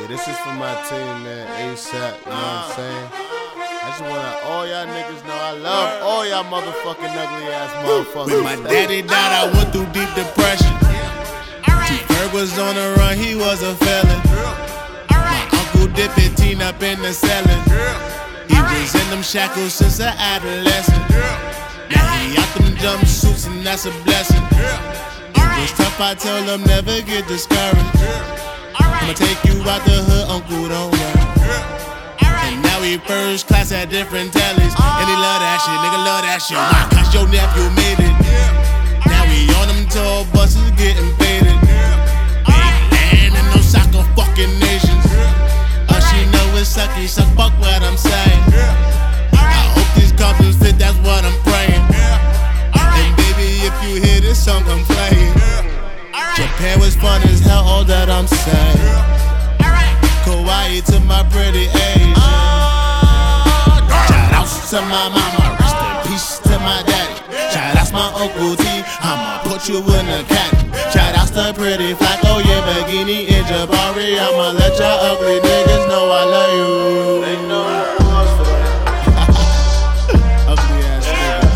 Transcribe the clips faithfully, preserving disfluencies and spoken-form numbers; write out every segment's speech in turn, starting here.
this is for my team, man. ASAP, you know what I'm saying? I just wanna all y'all niggas know I love all y'all motherfucking ugly ass motherfuckers. When my daddy died, I went through deep depression. T-Ferg was on the run, he was a felon. My uncle dipped fifteen up in the selling. He was in them shackles since an adolescent. Now he out them jumpsuits and that's a blessing. It was tough, I told him never get discouraged. I'ma take you out the hood, uncle, don't worry. And now he first class at different tellies. And he love that shit, nigga love that shit. Why? Cause your nephew made it. Now we on them tour buses getting faded. Ain't land in no soccer fucking nations. All she know is sucky, suck fuck what I'm saying. I hope these couples fit, that's what I'm praying. And baby, if you hear this song I'm playing, Japan was fun as hell, all that I'm saying. Kauai to my pretty Asian. Shout outs to my mama, rest in peace to my daddy. Shout outs my Uncle T, I'ma put you in a cat. Shout outs to pretty Flack, oh yeah, Begini and Jabari. I'ma let y'all ugly niggas know I love you. They know who else for that. Ugly ass niggas.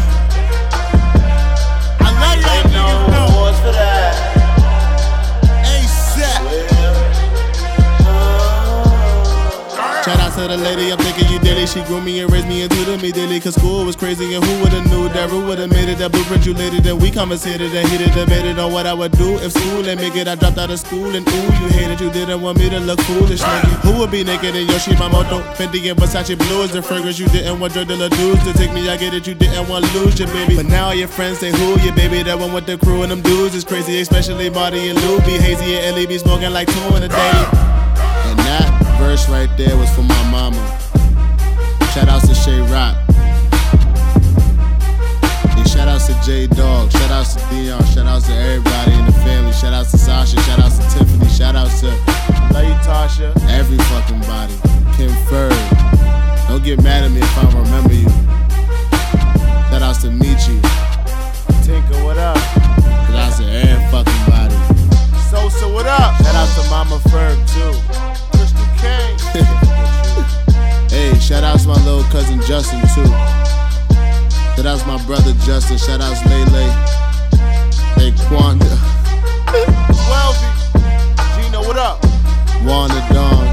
I love y'all They know niggas though. who else for that. Shout out to the lady, I'm thinking you daily. She grew me and raised me and tutored me daily. Cause school was crazy and who would've knew that Rue would've made it. That blueprint you later, then we conversated and heated debated on what I would do if school ain't make it. I dropped out of school and ooh, you hated, you didn't want me to look foolish, nigga. Who would be naked in Yoshi Mamoto? Fendi and Versace Blue is the fragrance you didn't want drug dealer dudes to take me. I get it, you didn't want to lose your baby. But now all your friends say who your baby? That one with the crew and them dudes is crazy, especially Marty and Lou. Be hazy and Ellie be smoking like two in a day. And that verse right there was for my mama. Shout outs to Shay Rock. And shout outs to J Dog. Shout outs to Dion. Shout outs to everybody in the family. Shout outs to Sasha. Shout outs to Tiffany. Shout outs to Love you, Tasha. every fucking body. Kim Ferg. Don't get mad at me if I don't remember you. Shout outs to Michi. Tinker, what up? Shout outs to every fucking body. Sosa, what up? Shout out to Mama Ferg too. Crystal King. Hey, shout outs to my little cousin Justin too. Shout outs to my brother Justin. Shout outs to Lele. Hey, Quanda. Welvy. Gino, what up? Wanda Dawn.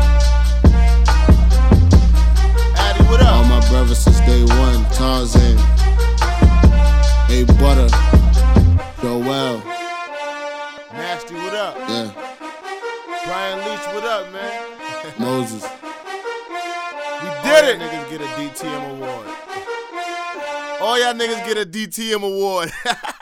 Addy, what All up? my brothers since day one. Tarzan. Hey, Butter. Joel. Nasty, what up? Yeah. Brian Leach, what up, man? Moses. We All did y'all it. niggas get a D T M award. All y'all niggas get a D T M award.